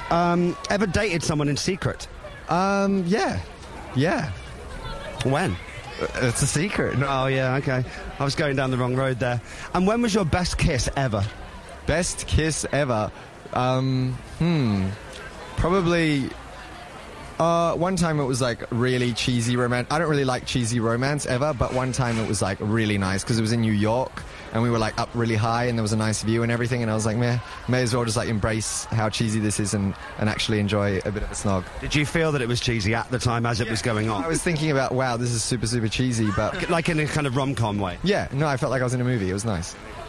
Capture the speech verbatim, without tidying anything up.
Um, ever dated someone in secret? Um, yeah. Yeah. When? It's a secret. No. Oh, yeah, okay. I was going down the wrong road there. And when was your best kiss ever? Best kiss ever? Um, hmm. Probably... Uh, one time it was like really cheesy romance. I don't really like cheesy romance ever, but one time it was like really nice because it was in New York and we were like up really high and there was a nice view and everything, and I was like, meh, may as well just like embrace how cheesy this is and, and actually enjoy a bit of a snog. Did you feel that it was cheesy at the time as it yeah. was going on? I was thinking about, wow, this is super, super cheesy, but... Like in a kind of rom-com way? Yeah, no, I felt like I was in a movie. It was nice.